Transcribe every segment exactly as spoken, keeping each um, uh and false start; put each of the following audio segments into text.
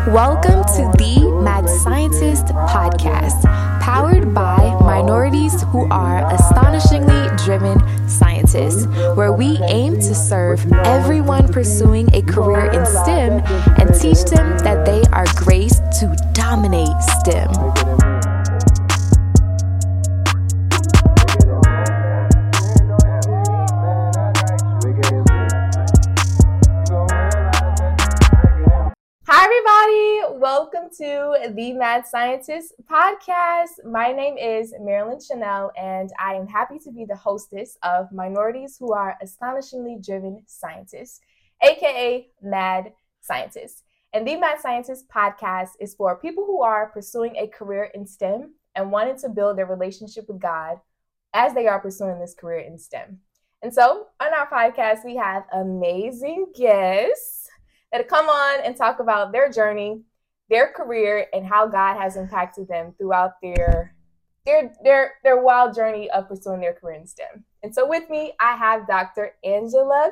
Welcome to the Mad Scientist podcast, powered by minorities who are astonishingly driven scientists, where we aim to serve everyone pursuing a career in STEM and teach them that they are graced to dominate STEM. Hi, everybody. Welcome to the Mad Scientist podcast. My name is Marilyn Chanel, and I am happy to be the hostess of Minorities Who Are Astonishingly Driven Scientists, aka Mad Scientists. And the Mad Scientist podcast is for people who are pursuing a career in STEM and wanting to build their relationship with God as they are pursuing this career in STEM. And so on our podcast, we have amazing guests that come on and talk about their journey, their career, and how God has impacted them throughout their their their their wild journey of pursuing their career in STEM. And so with me, I have Doctor Angela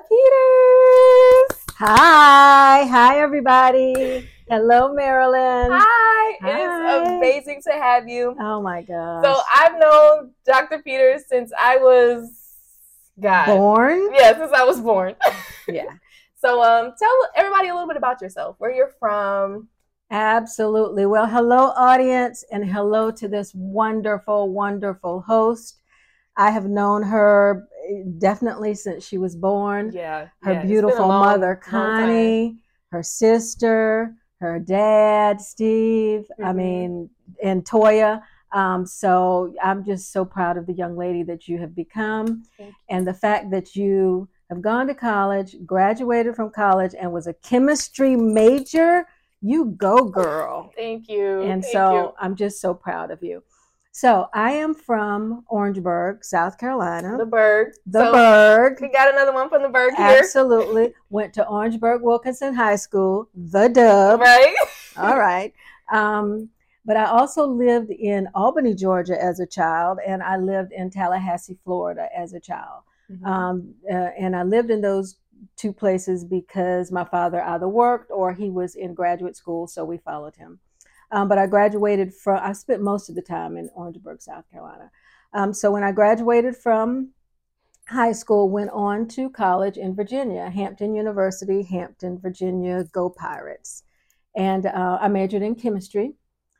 Peters. Hi, hi everybody. Hello, Marilyn. Hi, Hi. It's amazing to have you. Oh my gosh. So I've known Doctor Peters since I was God. Born? Yeah, since I was born. Yeah. So um, tell everybody a little bit about yourself, where you're from. Absolutely. Well, hello, audience, and hello to this wonderful, wonderful host. I have known her definitely since she was born. Yeah. Her yeah, beautiful long, mother, long Connie, her sister, her dad, Steve, Mm-hmm. I mean, and Toya. Um, so I'm just so proud of the young lady that you have become, Thank you. and the fact that you have gone to college, graduated from college, and was a chemistry major. You go, girl. Thank you. And Thank so you. I'm just so proud of you. So I am from Orangeburg, South Carolina. The Berg. The so Berg. We got another one from the Berg here. Absolutely. Went to Orangeburg Wilkinson High School, the Dub. Right. All right. Um, but I also lived in Albany, Georgia as a child, and I lived in Tallahassee, Florida as a child. Mm-hmm. Um, uh, and I lived in those two places because my father either worked or he was in graduate school, so we followed him. Um, but I graduated from, I spent most of the time in Orangeburg, South Carolina. Um, so when I graduated from high school, went on to college in Virginia, Hampton University, Hampton, Virginia, go Pirates. And uh, I majored in chemistry,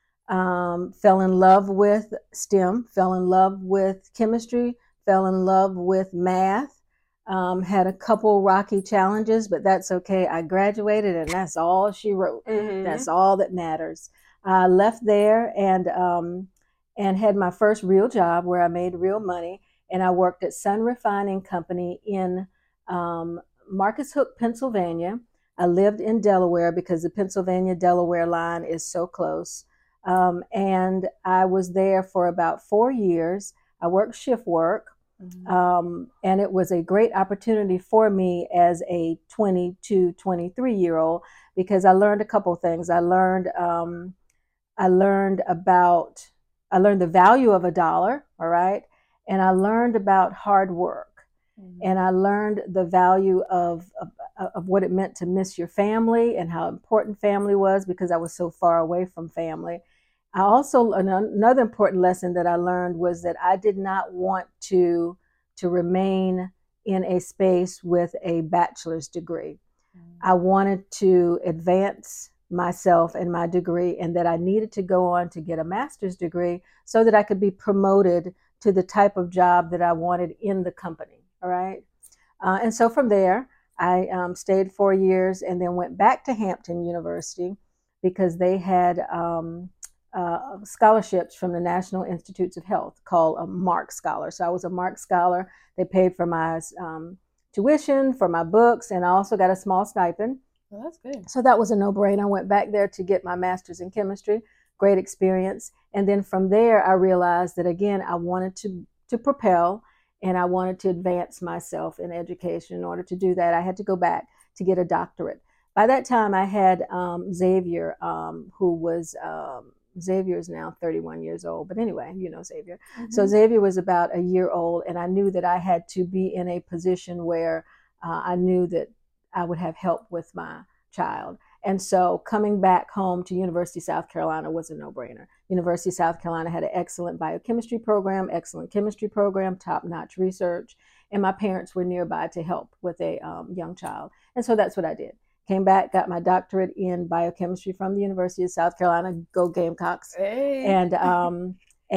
um, fell in love with STEM, fell in love with chemistry, fell in love with math, um, had a couple rocky challenges, but that's okay. I graduated and that's all she wrote. Mm-hmm. That's all that matters. I left there and um, and had my first real job where I made real money, and I worked at Sun Refining Company in um, Marcus Hook, Pennsylvania. I lived in Delaware because the Pennsylvania-Delaware line is so close. Um, and I was there for about four years. I worked shift work. Mm-hmm. Um, and it was a great opportunity for me as a twenty-two, twenty-three year old because I learned a couple of things. I learned, um, I learned about, I learned the value of a dollar, all right? And I learned about hard work. Mm-hmm. And I learned the value of, of, of what it meant to miss your family and how important family was because I was so far away from family. I also, another important lesson that I learned was that I did not want to, to remain in a space with a bachelor's degree. Mm-hmm. I wanted to advance myself and my degree, and that I needed to go on to get a master's degree so that I could be promoted to the type of job that I wanted in the company, all right? Uh, and so from there, I um, stayed four years and then went back to Hampton University because they had um, Uh, scholarships from the National Institutes of Health called a MARC Scholar. So I was a MARC Scholar. They paid for my um, tuition, for my books, and I also got a small stipend. Well, that's good. So that was a no-brainer. I went back there to get my master's in chemistry. Great experience. And then from there, I realized that, again, I wanted to, to propel and I wanted to advance myself in education. In order to do that, I had to go back to get a doctorate. By that time, I had um, Xavier, um, who was... Um, Xavier is now thirty-one years old, but anyway, you know Xavier. Mm-hmm. So Xavier was about a year old, and I knew that I had to be in a position where uh, I knew that I would have help with my child. And so coming back home to University of South Carolina was a no-brainer. University of South Carolina had an excellent biochemistry program, excellent chemistry program, top-notch research, and my parents were nearby to help with a um, young child. And so that's what I did. Came back, got my doctorate in biochemistry from the University of South Carolina, go Gamecocks. Hey. And um,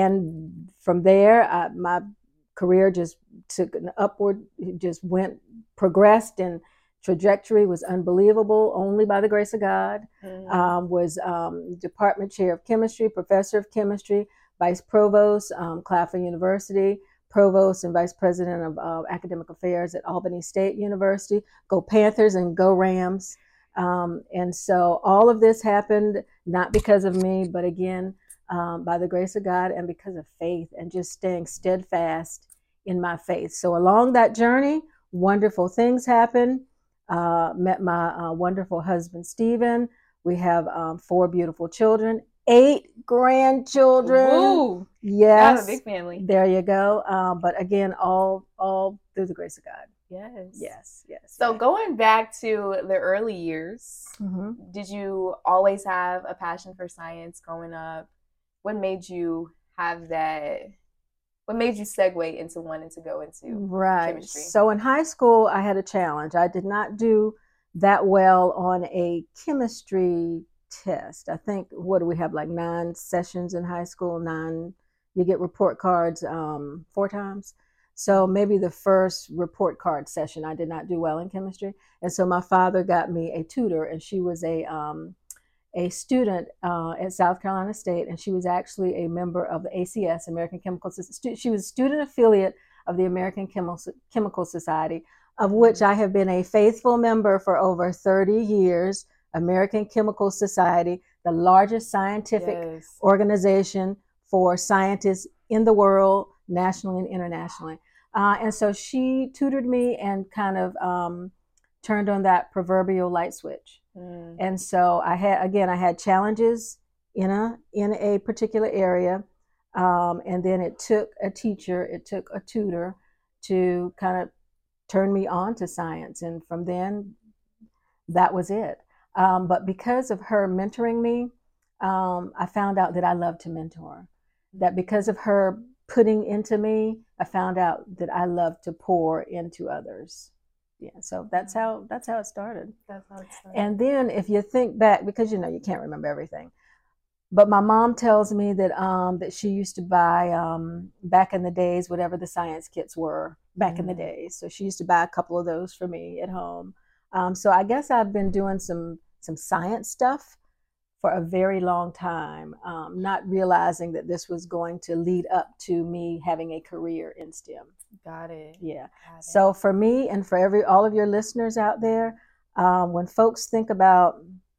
and from there, I, my career just took an upward, just went, progressed, and trajectory was unbelievable, only by the grace of God. Mm-hmm. um, was um, department chair of chemistry, professor of chemistry, vice provost, um, Claflin University, provost and vice president of uh, academic affairs at Albany State University. Go Panthers and go Rams. Um, and so all of this happened not because of me, but again, um, by the grace of God and because of faith and just staying steadfast in my faith. So along that journey, wonderful things happened. Uh, met my uh, wonderful husband, Stephen. We have um, four beautiful children, eight grandchildren. Woo! Yes. Got a big family. There you go. Um, but again, all all through the grace of God. Yes. Yes. Yes. So yes. going back to the early years, mm-hmm. did you always have a passion for science growing up? What made you have that? What made you segue into wanting to go into right. chemistry? So in high school, I had a challenge. I did not do that well on a chemistry test. I think, what do we have, like nine sessions in high school? Nine, you get report cards um, four times. So maybe the first report card session, I did not do well in chemistry. And so my father got me a tutor, and she was a um, a student uh, at South Carolina State, and she was actually a member of the A C S, American Chemical Society. She was a student affiliate of the American Chemical Society, of which I have been a faithful member for over thirty years. American Chemical Society, the largest scientific yes. organization for scientists in the world, nationally and internationally. Uh, and so she tutored me and kind of um, turned on that proverbial light switch. Mm. And so I had, again, I had challenges in a in a particular area, um, and then it took a teacher, it took a tutor to kind of turn me on to science, and from then, that was it. Um, but because of her mentoring me, um, I found out that I love to mentor. That because of her putting into me, I found out that I love to pour into others. Yeah, so that's how that's how it started. That's how it started. And then if you think back, because you know you can't remember everything, but my mom tells me that um, that she used to buy um, back in the days whatever the science kits were back mm-hmm. in the days. So she used to buy a couple of those for me at home. Um, so I guess I've been doing some some science stuff for a very long time, um, not realizing that this was going to lead up to me having a career in STEM. Got it. Yeah. Got it. So for me and for every all of your listeners out there, um, when folks think about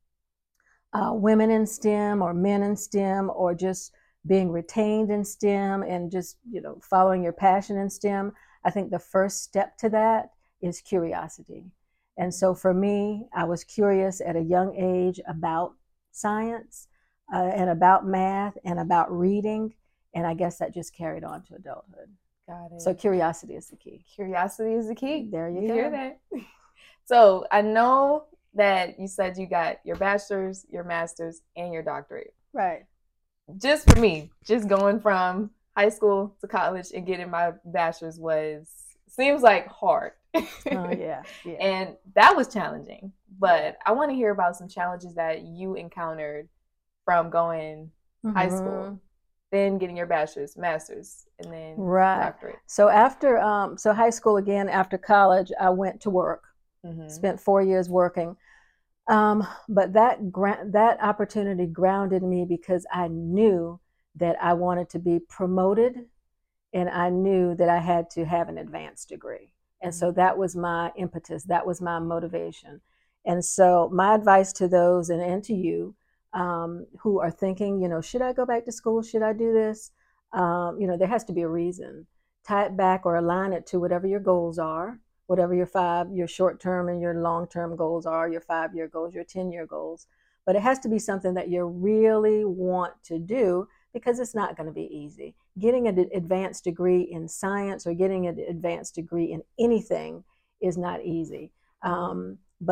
uh, women in STEM or men in STEM or just being retained in STEM and just, you know, following your passion in STEM, I think the first step to that is curiosity. And so for me, I was curious at a young age about science uh, and about math and about reading. And I guess that just carried on to adulthood. Got it. So curiosity is the key. Curiosity is the key. There you, you go. hear that? So I know that you said you got your bachelor's, your master's, and your doctorate. Right. Just for me, just going from high school to college and getting my bachelor's was, seems like hard. Oh, yeah, yeah. And that was challenging. But I want to hear about some challenges that you encountered from going mm-hmm. high school, then getting your bachelor's, master's, and then right. doctorate. So after, um, so high school again, after college, I went to work, mm-hmm. spent four years working. Um, but that gra- that opportunity grounded me because I knew that I wanted to be promoted, and I knew that I had to have an advanced degree. And so that was my impetus. That was my motivation. And so my advice to those and, and to you um, who are thinking, you know, should I go back to school? Should I do this? Um, you know, there has to be a reason. Tie it back or align it to whatever your goals are, whatever your five, your short-term and your long-term goals are, your five-year goals, your ten-year goals. But it has to be something that you really want to do, because it's not going to be easy. Getting an advanced degree in science or getting an advanced degree in anything is not easy. Um, but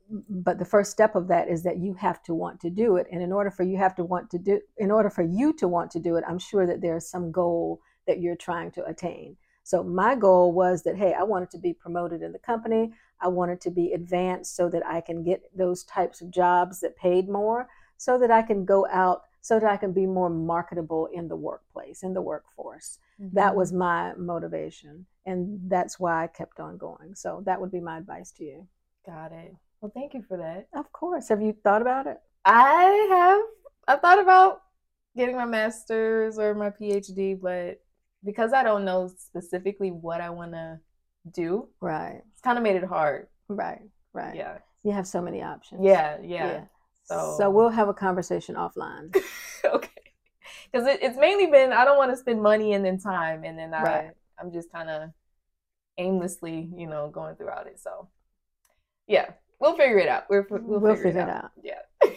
but the first step of that is that you have to want to do it. And in order for you have to want to do, in order for you to want to do it, I'm sure that there's some goal that you're trying to attain. So my goal was that, hey, I wanted to be promoted in the company. I wanted to be advanced so that I can get those types of jobs that paid more, so that I can go out, so that I can be more marketable in the workplace, in the workforce. Mm-hmm. That was my motivation. And that's why I kept on going. So that would be my advice to you. Got it. Well, thank you for that. Of course. Have you thought about it? I have. I've thought about getting my master's or my P H D, but because I don't know specifically what I want to do, right, it's kind of made it hard. Right, right. Yeah. You have so many options. Yeah, yeah. yeah. So, so we'll have a conversation offline. Okay. Because it, it's mainly been, I don't want to spend money and then time, and then I, right. I'm just kind of aimlessly, you know, going throughout it. So, yeah, we'll figure it out. We're, we'll, we'll figure, figure it it out. out. Yeah.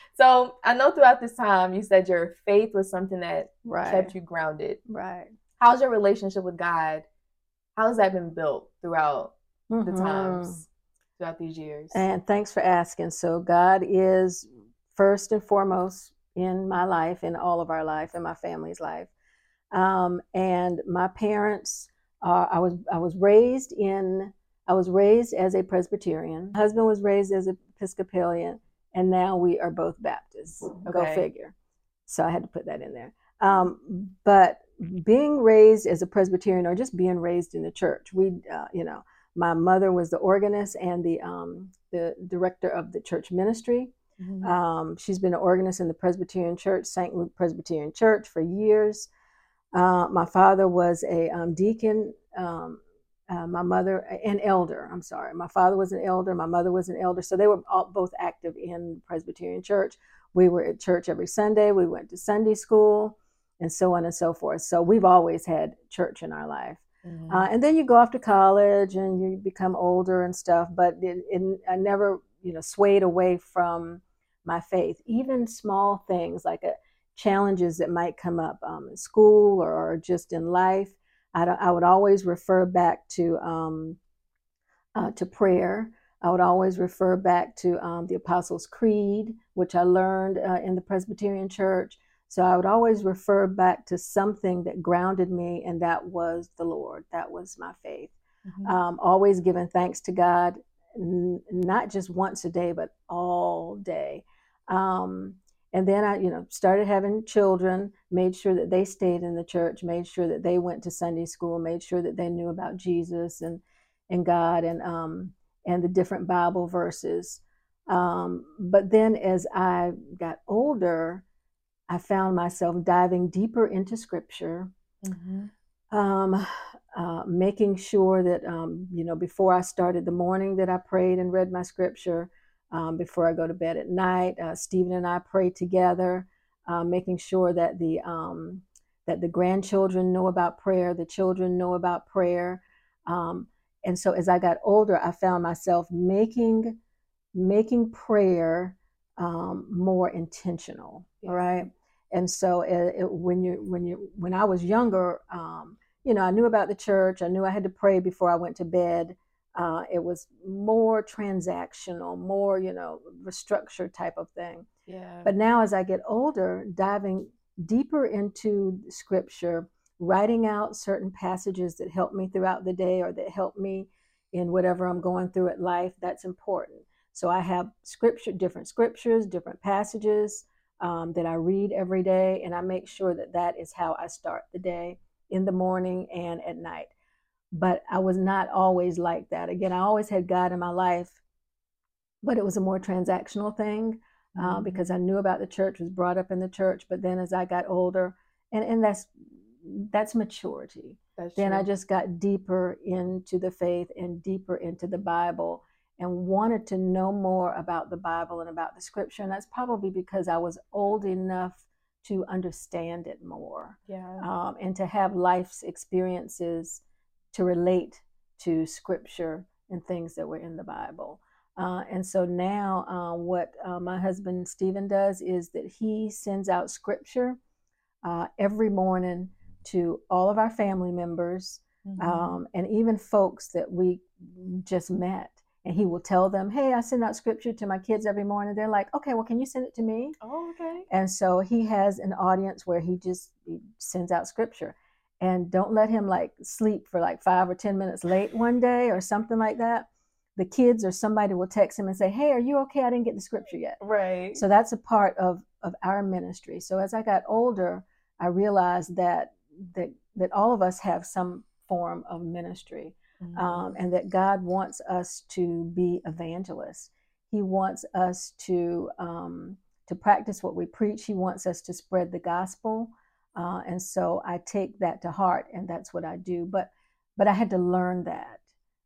So I know throughout this time, you said your faith was something that right. kept you grounded. Right. How's your relationship with God? How has that been built throughout mm-hmm. the times, throughout these years? And thanks for asking. So God is first and foremost in my life, in all of our life, in my family's life. Um, and my parents, uh, I was I was raised in, I was raised as a Presbyterian. My husband was raised as an Episcopalian, and now we are both Baptists. Okay. Go figure. So I had to put that in there. Um, but being raised as a Presbyterian, or just being raised in the church, we, uh, you know, my mother was the organist and the um, the director of the church ministry. Mm-hmm. Um, she's been an organist in the Presbyterian Church, Saint Luke Presbyterian Church, for years. Uh, my father was a um, deacon. Um, uh, my mother, an elder. I'm sorry. My father was an elder. My mother was an elder. So they were all, both active in Presbyterian Church. We were at church every Sunday. We went to Sunday school, and so on and so forth. So we've always had church in our life. Mm-hmm. Uh, and then you go off to college and you become older and stuff. But it, it, I never, you know, swayed away from my faith. Even small things like a, challenges that might come up um, in school or, or just in life, I, I would always refer back to um, uh, to prayer. I would always refer back to um, the Apostles' Creed, which I learned uh, in the Presbyterian Church. So I would always refer back to something that grounded me, and that was the Lord. That was my faith. Mm-hmm. Um, always giving thanks to God, n- not just once a day, but all day. Um, and then I, you know, started having children, made sure that they stayed in the church, made sure that they went to Sunday school, made sure that they knew about Jesus and and God and um, and the different Bible verses. Um, but then as I got older, I found myself diving deeper into Scripture, mm-hmm. um, uh, making sure that, um, you know, before I started the morning that I prayed and read my Scripture, um, before I go to bed at night, uh, Stephen and I pray together, uh, making sure that the um, that the grandchildren know about prayer, the children know about prayer. Um, and so as I got older, I found myself making making prayer um, more intentional. Yeah. All right. And so it, it, when you when you when I was younger, um, you know, I knew about the church. I knew I had to pray before I went to bed. Uh, it was more transactional, more, you know, structured type of thing. Yeah. But now as I get older, diving deeper into Scripture, writing out certain passages that help me throughout the day or that help me in whatever I'm going through at life, that's important. So I have scripture, different scriptures, different passages um, that I read every day, and I make sure that that is how I start the day, in the morning and at night. But I was not always like that. Again, I always had God in my life, but it was a more transactional thing uh, mm-hmm. because I knew about the church, was brought up in the church. But then as I got older, and, and that's that's maturity. That's then true. I just got deeper into the faith and deeper into the Bible, and wanted to know more about the Bible and about the Scripture. And that's probably because I was old enough to understand it more, yeah, um, and to have life's experiences to relate to Scripture and things that were in the Bible. Uh, and so now uh, what uh, my husband Stephen does is that he sends out Scripture uh, every morning to all of our family members, mm-hmm. um, and even folks that we just met. and he will tell them, hey, I send out scripture to my kids every morning. They're like, okay, well, can you send it to me? Oh, okay. And so he has an audience where he just he sends out scripture. And don't let him like sleep for like five or ten minutes late one day or something like that. The kids or somebody will text him and say, hey, are you okay? I didn't get the scripture yet. Right. So that's a part of, of our ministry. So as I got older, I realized that that that all of us have some form of ministry, mm-hmm. um, and that God wants us to be evangelists. He wants us to um, to practice what we preach. He wants us to spread the gospel, uh, and so I take that to heart, and that's what I do. But but I had to learn that.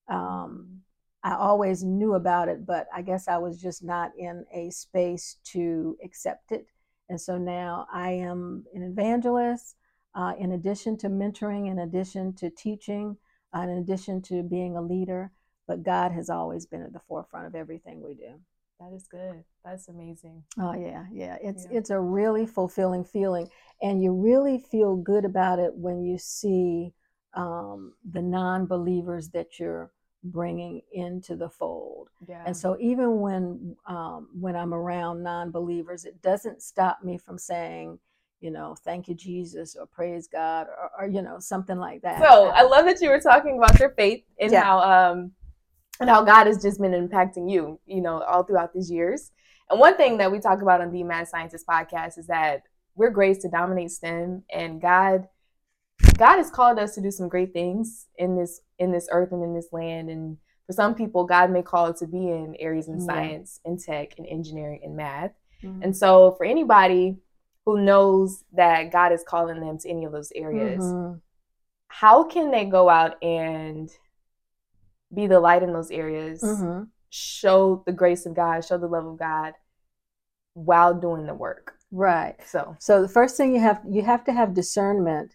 Um, I always knew about it, but I guess I was just not in a space to accept it. And so now I am an evangelist, uh, in addition to mentoring, in addition to teaching, uh, in addition to being a leader. But God has always been at the forefront of everything we do. That is good. That's amazing. Oh, yeah, yeah. It's Yeah. it's a really fulfilling feeling. And you really feel good about it when you see um, the non-believers that you're bringing into the fold. Yeah. And so even when um, when I'm around non-believers, it doesn't stop me from saying, you know, thank you, Jesus, or praise God, or, or you know, something like that. So I love that you were talking about your faith and Yeah. how um and how God has just been impacting you, you know, all throughout these years. And one thing that we talk about on the Mad Scientist podcast is that we're graced to dominate STEM, and God God has called us to do some great things in this in this earth and in this land. And for some people, God may call it to be in areas in science, yeah. in tech, and engineering, and math. Mm-hmm. And so for anybody who knows that God is calling them to any of those areas, mm-hmm. how can they go out and be the light in those areas, mm-hmm. show the grace of God, show the love of God while doing the work? Right. So, so the first thing you have, you have to have discernment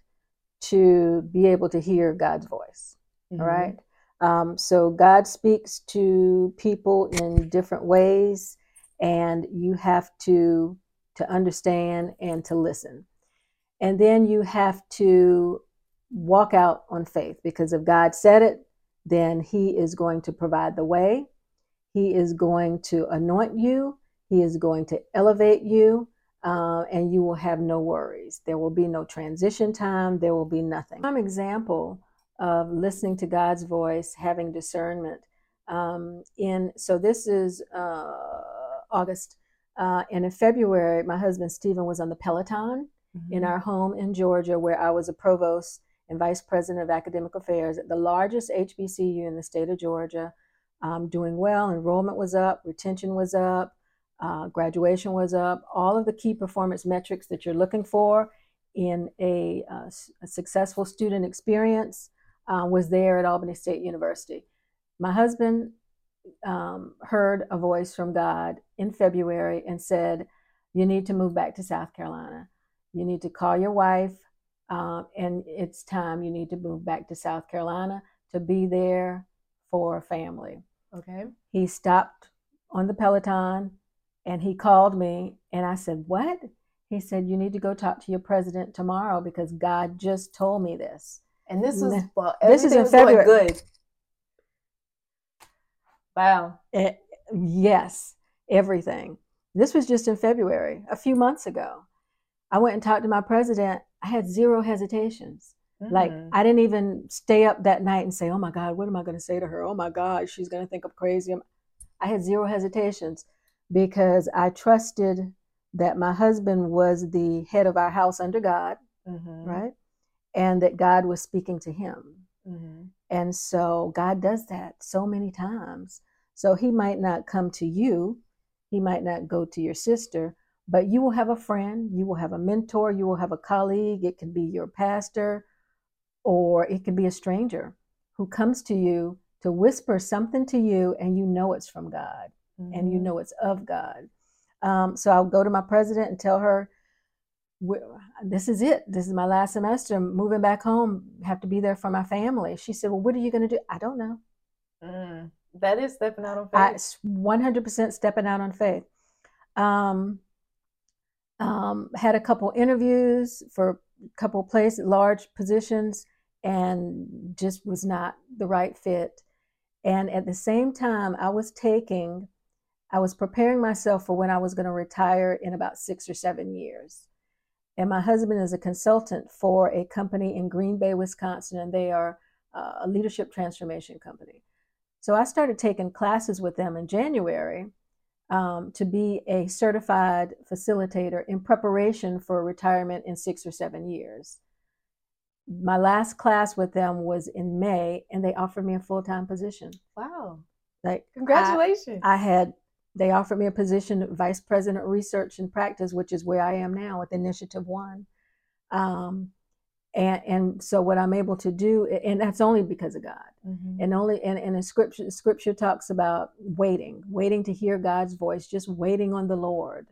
to be able to hear God's voice. Mm-hmm. All right. Um, so God speaks to people in different ways, and you have to, to understand and to listen. And then you have to walk out on faith, because if God said it, then he is going to provide the way. He is going to anoint you. He is going to elevate you, uh, and you will have no worries. There will be no transition time. There will be nothing. An example of listening to God's voice, having discernment. Um, in so this is uh, August, uh, and in February, my husband Stephen was on the Peloton mm-hmm. in our home in Georgia, where I was a provost and vice president of academic affairs at the largest H B C U in the state of Georgia, um, doing well. Enrollment was up, retention was up, uh, graduation was up. All of the key performance metrics that you're looking for in a, uh, a successful student experience uh, was there at Albany State University. My husband um, heard a voice from God in February and said, you need to move back to South Carolina. You need to call your wife. Um, and it's time. You need to move back to South Carolina to be there for family. Okay. He stopped on the Peloton and he called me, and I said, what? He said, you need to go talk to your president tomorrow, because God just told me this. And this was, well, this is in was February. Going good. Wow. It, yes, everything. This was just in February, a few months ago. I went and talked to my president. I had zero hesitations. Mm-hmm. Like, I didn't even stay up that night and say, oh my God, what am I going to say to her? Oh my God, she's going to think I'm crazy. I had zero hesitations, because I trusted that my husband was the head of our house under God, mm-hmm. right? And that God was speaking to him. Mm-hmm. And so God does that so many times. So he might not come to you. He might not go to your sister, but you will have a friend, you will have a mentor, you will have a colleague. It could be your pastor, or it could be a stranger who comes to you to whisper something to you, and you know it's from God, mm-hmm. and you know it's of God. Um, so I'll go to my president and tell her, this is it. This is my last semester. I'm moving back home. Have to be there for my family. She said, well, what are you going to do? I don't know. Mm, that is stepping out on faith. I, one hundred percent stepping out on faith. Um, um, had a couple interviews for a couple places, large positions, and just was not the right fit. And at the same time, I was taking, I was preparing myself for when I was going to retire in about six or seven years. And my husband is a consultant for a company in Green Bay, Wisconsin, and they are uh, a leadership transformation company. So I started taking classes with them in January um, to be a certified facilitator in preparation for retirement in six or seven years. My last class with them was in May, and they offered me a full-time position. Wow. Like, congratulations. I, I had, they offered me a position of Vice President of Research and Practice, which is where I am now with Initiative One. Um, and, and so what I'm able to do, and that's only because of God. Mm-hmm. And only, and, and in scripture, scripture talks about waiting, waiting to hear God's voice, just waiting on the Lord.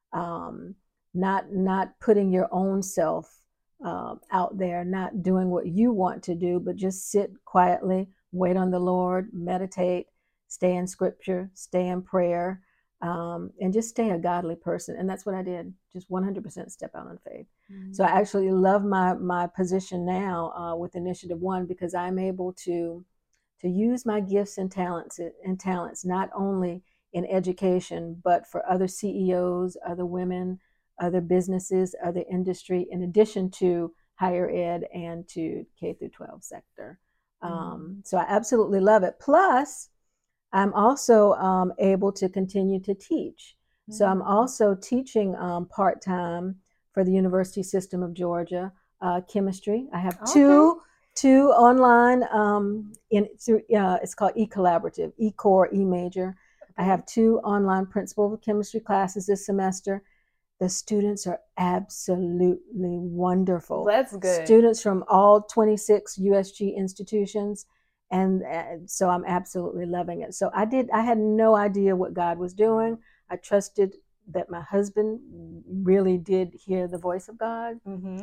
Um, not, not putting your own self Um, out there, not doing what you want to do, but just sit quietly, wait on the Lord, meditate, stay in scripture, stay in prayer, um, and just stay a godly person. And that's what I did, just one hundred percent step out on faith. Mm-hmm. So I actually love my my position now uh, with Initiative One, because I'm able to to use my gifts and talents and talents not only in education, but for other C E Os, other women, other businesses, other industry, in addition to higher ed and to K through twelve sector. Mm-hmm. Um, so I absolutely love it. Plus, I'm also um, able to continue to teach. Mm-hmm. So I'm also teaching um, part-time for the University System of Georgia, uh, chemistry. I have okay. two two online, um, in through, uh, it's called eCollaborative, eCore, eMajor. Okay. I have two online principal of chemistry classes this semester. The students are absolutely wonderful. That's good. Students from all twenty-six U S G institutions. And uh, so I'm absolutely loving it. So I did, I had no idea what God was doing. I trusted that my husband really did hear the voice of God. Mm-hmm.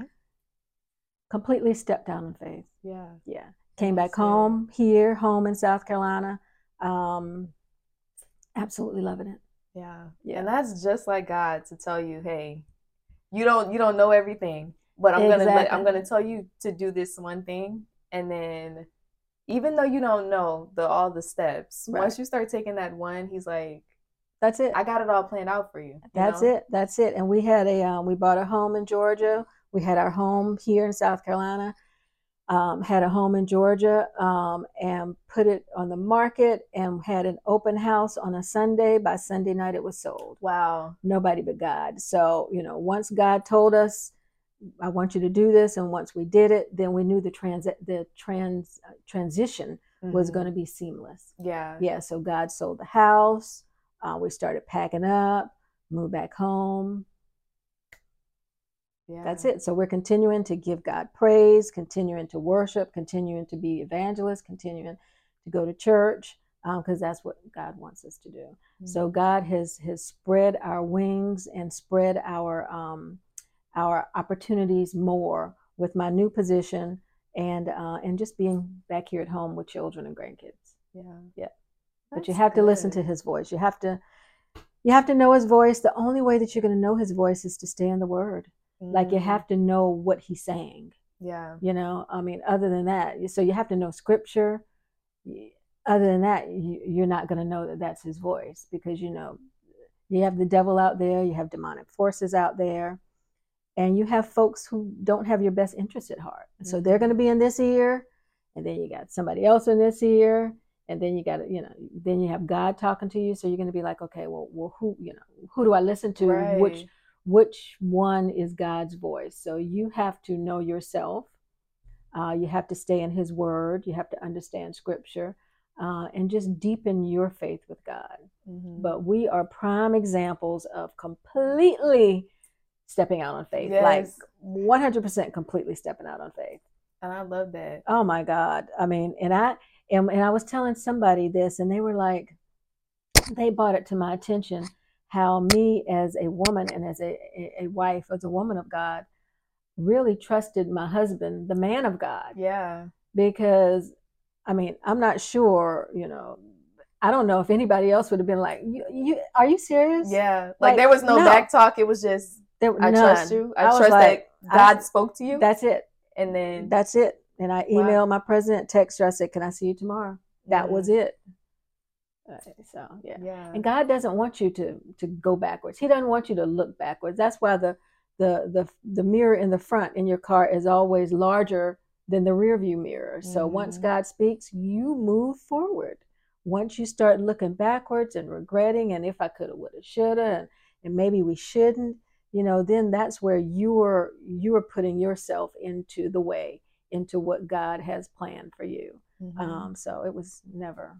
Completely stepped down in faith. Yeah. Yeah. Came That's back home, it. here, home in South Carolina. Um, absolutely loving it. Yeah. yeah. And that's just like God to tell you, hey, you don't you don't know everything, but I'm exactly. gonna let, I'm gonna tell you to do this one thing, and then even though you don't know the all the steps, right. once you start taking that one, he's like, that's it. I got it all planned out for you. you that's know? it. That's it. And we had a um, we bought a home in Georgia. We had our home here in South Carolina. Um, had a home in Georgia um, and put it on the market and had an open house on a Sunday. By Sunday night, it was sold. Wow. Nobody but God. So, you know, once God told us, I want you to do this, and once we did it, then we knew the trans the trans uh, transition mm-hmm. was going to be seamless. Yeah. Yeah. So God sold the house. Uh, we started packing up, moved back home. Yeah. That's it. So we're continuing to give God praise, continuing to worship, continuing to be evangelists, continuing to go to church, because um, that's what God wants us to do. Mm-hmm. So God has has spread our wings and spread our um, our opportunities more with my new position and uh, and just being back here at home with children and grandkids. Yeah, yeah. That's but you have good. to listen to His voice. You have to you have to know His voice. The only way that you're going to know His voice is to stay in the Word. Like you have to know what He's saying. Yeah. You know, I mean, other than that, so you have to know scripture. Other than that, you, you're not going to know that that's His voice, because, you know, you have the devil out there, you have demonic forces out there, and you have folks who don't have your best interest at heart. Mm-hmm. So they're going to be in this ear, and then you got somebody else in this ear, and then you got, you know, then you have God talking to you. So you're going to be like, okay, well, well, who, you know, who do I listen to? Right. Which Which one is God's voice? So you have to know yourself. Uh, you have to stay in His Word. You have to understand Scripture uh, and just deepen your faith with God. Mm-hmm. But we are prime examples of completely stepping out on faith. Yes. Like one hundred percent completely stepping out on faith. And I love that. Oh my God. I mean, and I, and, and I was telling somebody this, and they were like, they brought it to my attention, how me as a woman and as a, a wife, as a woman of God, really trusted my husband, the man of God. Yeah. Because, I mean, I'm not sure, you know, I don't know if anybody else would have been like, you, you are you serious? Yeah. Like, like there was no, no back talk. It was just, there, I none. trust you. I, I trust like, that God I, spoke to you. That's it. And then. That's it. And I emailed wow. my president, text her. I said, can I see you tomorrow? That mm. was it. Uh, so yeah. yeah, and God doesn't want you to to go backwards. He doesn't want you to look backwards. That's why the the the the mirror in the front in your car is always larger than the rear view mirror. So mm-hmm. once God speaks, you move forward. Once you start looking backwards and regretting, and if I coulda, woulda, shoulda, and, and maybe we shouldn't, you know, then that's where you are you are putting yourself into the way, into what God has planned for you. Mm-hmm. Um, so it was never.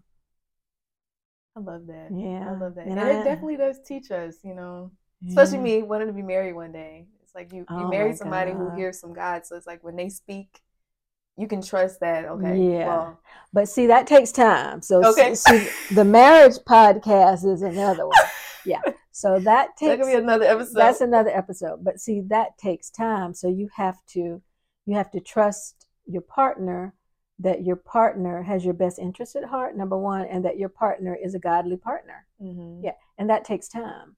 I love that. Yeah. I love that. And, and I, it definitely does teach us, you know, especially yeah. me wanting to be married one day. It's like you, you oh marry somebody God. who hears from God. So it's like when they speak, you can trust that. Okay. Yeah. Well, but see, that takes time. So okay. see, the marriage podcast is another one. Yeah. So that takes. That could be another episode. That's another episode. But see, that takes time. So you have to, you have to trust your partner, that your partner has your best interest at heart, number one, and that your partner is a godly partner. Mm-hmm. Yeah, and that takes time.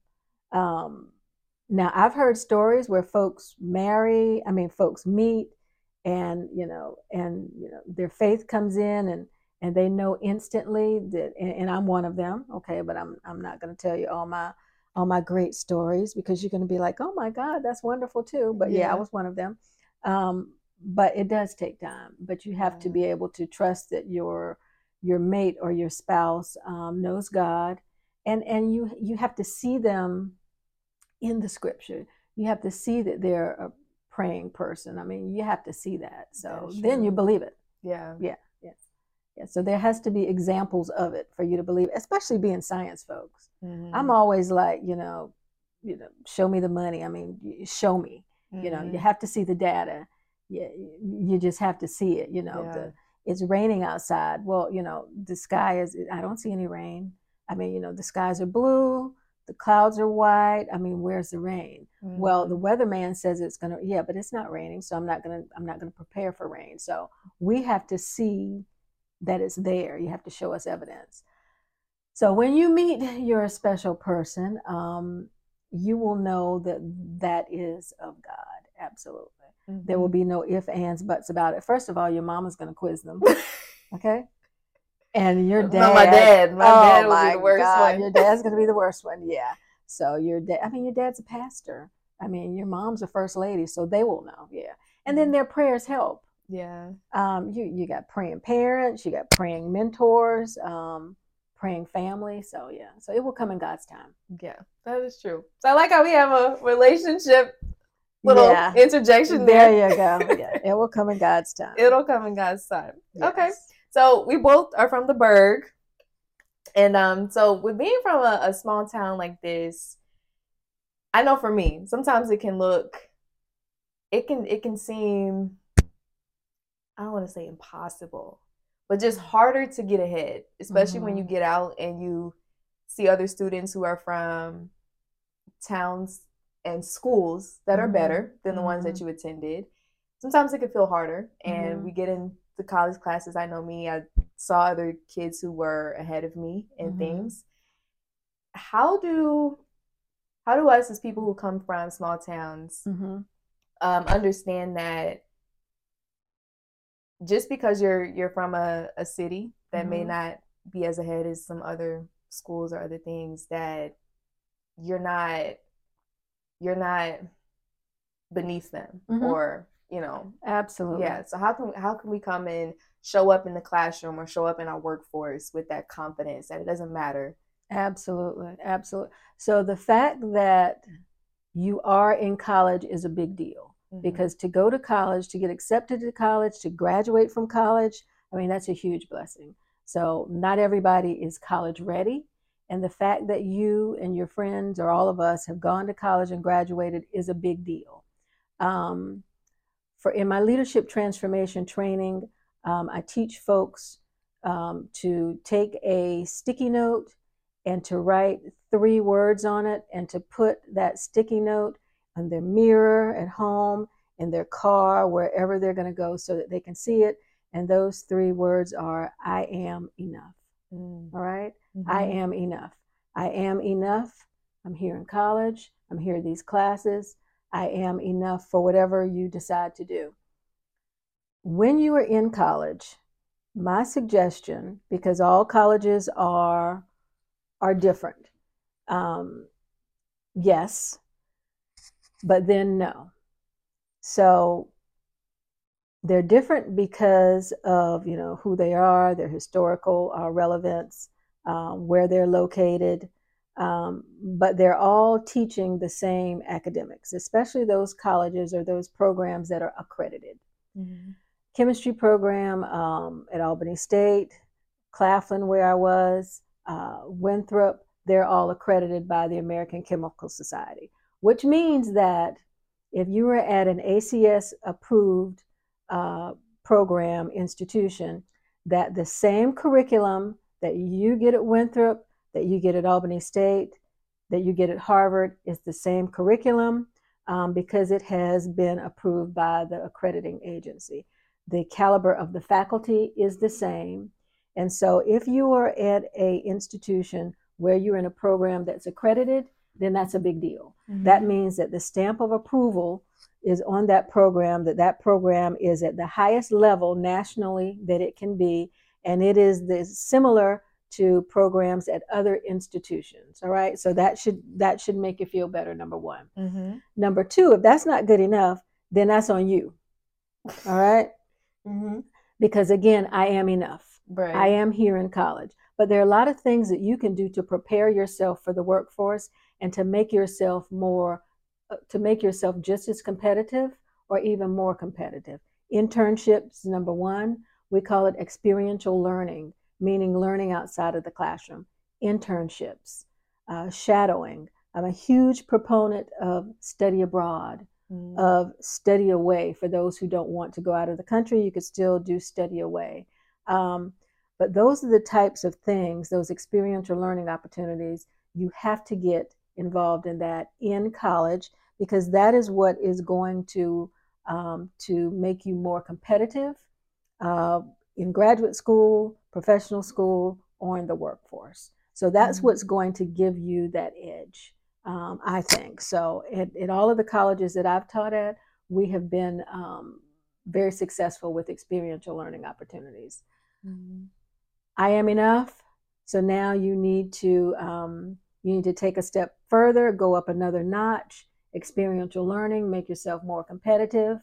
Um, now, I've heard stories where folks marry, I mean, folks meet, and you know, and you know, their faith comes in, and and they know instantly that, and, and I'm one of them. Okay, but I'm I'm not going to tell you all my all my great stories because you're going to be like, oh my God, that's wonderful too. But yeah, yeah I was one of them. Um, But it does take time. But you have to be able to trust that your your mate or your spouse um, knows God, and and you you have to see them in the Scripture. You have to see that they're a praying person. I mean, you have to see that. So then you believe it. Yeah, yeah, yeah, yeah. So there has to be examples of it for you to believe, especially being science folks. Mm-hmm. I'm always like, you know, you know, show me the money. I mean, show me. Mm-hmm. You know, you have to see the data. Yeah, you just have to see it. You know, yeah. the, it's raining outside. Well, you know, the sky is, I don't see any rain. I mean, you know, the skies are blue, the clouds are white. I mean, where's the rain? Mm-hmm. Well, the weatherman says it's going to, yeah, but it's not raining. So I'm not going to, I'm not going to prepare for rain. So we have to see that it's there. You have to show us evidence. So when you meet your special person, um, you will know that that is of God. Absolutely. Mm-hmm. There will be no ifs, ands, buts about it. First of all, your mama's going to quiz them. Okay? And your dad. No, my dad. My oh dad will my be the worst God, one. Your dad's going to be the worst one. Yeah. So your dad, I mean, your dad's a pastor. I mean, your mom's a first lady, so they will know. Yeah. And then their prayers help. Yeah. Um, you, you got praying parents, you got praying mentors, um, praying family. So yeah. So it will come in God's time. Yeah, that is true. So I like how we have a relationship little yeah. interjection there. There you go. Yeah, it will come in God's time. It'll come in God's time. Yes. Okay. So we both are from the Berg. And um, so with being from a, a small town like this, I know for me, sometimes it can look, it can it can seem, I don't want to say impossible, but just harder to get ahead, especially mm-hmm. when you get out and you see other students who are from towns and schools that are mm-hmm. better than the mm-hmm. ones that you attended. Sometimes it can feel harder, and mm-hmm. we get into college classes. I know me, I saw other kids who were ahead of me in mm-hmm. things. How do how do us as people who come from small towns mm-hmm. um, understand that just because you're you're from a, a city that mm-hmm. may not be as ahead as some other schools or other things, that you're not you're not beneath them mm-hmm. or, you know. Absolutely. Yeah. So how can how can we come and show up in the classroom or show up in our workforce with that confidence that it doesn't matter? Absolutely. Absolutely. So the fact that you are in college is a big deal mm-hmm. because to go to college, to get accepted to college, to graduate from college, I mean, that's a huge blessing. So not everybody is college ready. And the fact that you and your friends or all of us have gone to college and graduated is a big deal. Um, for in my leadership transformation training, um, I teach folks um, to take a sticky note and to write three words on it and to put that sticky note on their mirror at home, in their car, wherever they're going to go so that they can see it. And those three words are, I am enough. Mm. All right? Mm-hmm. I am enough. I am enough. I'm here in college. I'm here in these classes. I am enough for whatever you decide to do. When you are in college, My suggestion, because all colleges are are different, um, yes, but then no. So they're different because of, you know, who they are, their historical uh, relevance, um, where they're located, um, but they're all teaching the same academics, especially those colleges or those programs that are accredited. Mm-hmm. Chemistry program um, at Albany State, Claflin, where I was, uh, Winthrop, they're all accredited by the American Chemical Society, which means that if you were at an A C S approved uh, program institution, that the same curriculum that you get at Winthrop, that you get at Albany State, that you get at Harvard is the same curriculum um, because it has been approved by the accrediting agency. The caliber of the faculty is the same. And so if you are at a institution where you're in a program that's accredited, then that's a big deal. Mm-hmm. That means that the stamp of approval is on that program, that that program is at the highest level nationally that it can be, and it is the, similar to programs at other institutions. All right, so that should that should make you feel better, number one. Mm-hmm. Number two, if that's not good enough, then that's on you. All right. Mm-hmm. Because again, I am enough. Right. I am here in college. But there are a lot of things that you can do to prepare yourself for the workforce and to make yourself more, uh, to make yourself just as competitive or even more competitive. Internships, number one, we call it experiential learning, meaning learning outside of the classroom. Internships, uh, shadowing. I'm a huge proponent of study abroad. Mm. Of study away. For those who don't want to go out of the country, you could still do study away. Um, but those are the types of things, those experiential learning opportunities, you have to get involved in that in college, because that is what is going to um, to make you more competitive uh, in graduate school, professional school, or in the workforce. So that's mm-hmm. what's going to give you that edge. Um, I think so. At, at all of the colleges that I've taught at, we have been um, very successful with experiential learning opportunities. Mm-hmm. I am enough. So now you need to um, you need to take a step further, go up another notch. Experiential learning, make yourself more competitive.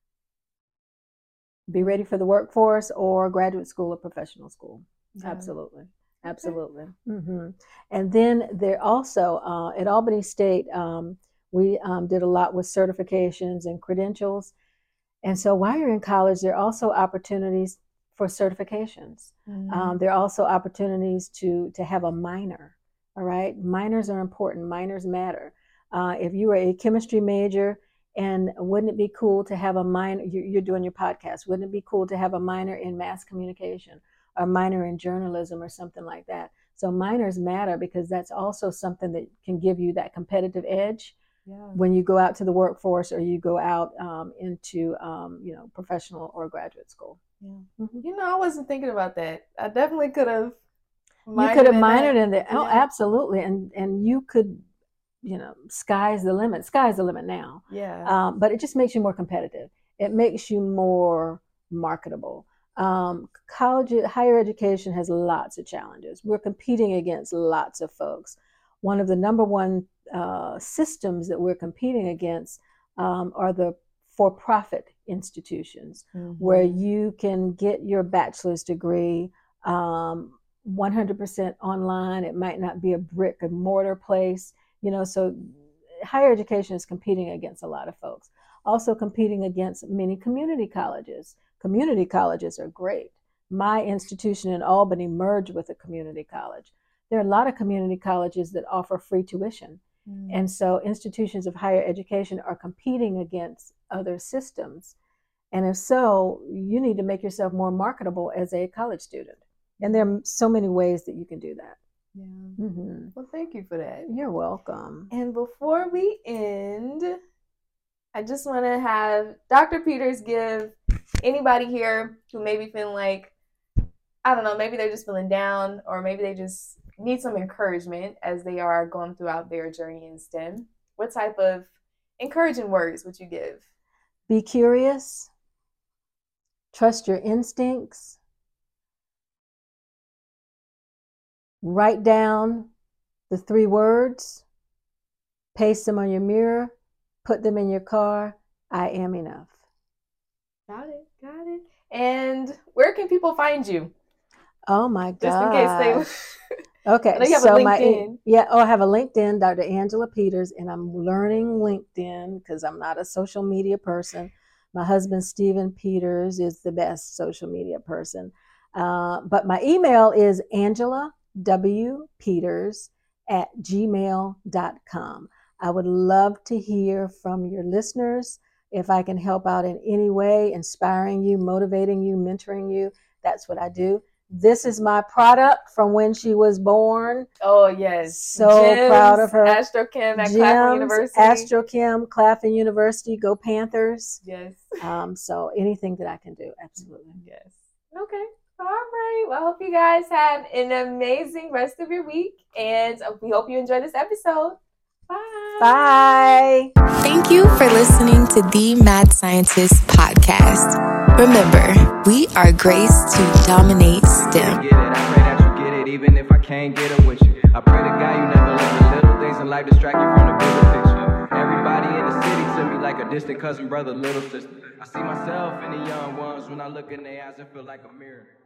Be ready for the workforce or graduate school or professional school. Yeah. Absolutely. Absolutely. Mm-hmm. And then there also, uh, at Albany State, um, we um, did a lot with certifications and credentials. And so while you're in college, there are also opportunities for certifications. Mm-hmm. Um, there are also opportunities to, to have a minor, all right? Minors are important. Minors matter. Uh, if you are a chemistry major, and wouldn't it be cool to have a minor, you're doing your podcast, wouldn't it be cool to have a minor in mass communication? Or minor in journalism or something like that. So minors matter because that's also something that can give you that competitive edge yeah. when you go out to the workforce or you go out um, into um, you know, professional or graduate school. Yeah. Mm-hmm. You know, I wasn't thinking about that. I definitely could have. You could have minored in there. Oh, yeah. Absolutely, and and you could, you know, sky's the limit. Sky's the limit now. Yeah. Um, but it just makes you more competitive. It makes you more marketable. Um, college, higher education has lots of challenges. We're competing against lots of folks. One of the number one uh, systems that we're competing against um, are the for-profit institutions, mm-hmm. where you can get your bachelor's degree um, one hundred percent online. It might not be a brick and mortar place, you know, so higher education is competing against a lot of folks. Also competing against many community colleges. Community colleges are great. My institution in Albany merged with a community college. There are a lot of community colleges that offer free tuition. Mm. And so institutions of higher education are competing against other systems. And if so, you need to make yourself more marketable as a college student. And there are so many ways that you can do that. Yeah. Mm-hmm. Well, thank you for that. You're welcome. And before we end, I just want to have Doctor Peters give anybody here who may be feeling like, I don't know, maybe they're just feeling down, or maybe they just need some encouragement as they are going throughout their journey in STEM. What type of encouraging words would you give? Be curious. Trust your instincts. write down the three words, paste them on your mirror, put them in your car. I am enough. Got it. Got it. And where can people find you? Oh my God. Just in case they. Okay. I know you have so a LinkedIn. My, yeah. Oh, I have a LinkedIn, Doctor Angela Peters, and I'm learning LinkedIn because I'm not a social media person. My husband, Stephen Peters, is the best social media person. Uh, but my email is Angela W. Peters at gmail dot com. I would love to hear from your listeners. If I can help out in any way, inspiring you, motivating you, mentoring you, that's what I do. This is my product from when she was born. Oh, yes. So Gems, proud of her. Astrochem at Gems, Claflin University. Astrochem, Claflin University. Go Panthers. Yes. Um, so anything that I can do, absolutely. Yes. Okay. All right. Well, I hope you guys have an amazing rest of your week. And we hope you enjoyed this episode. Bye. Bye. Thank you for listening to the Mad Scientist podcast. Remember, we are graced to dominate STEM. Get it, I pray that you get it, even if I can't get it with you. I pray to God you never let the little things in life distract you from the bigger picture. Everybody in the city to me like a distant cousin, brother, little sister. I see myself in the young ones when I look in their eyes, it feel like a mirror.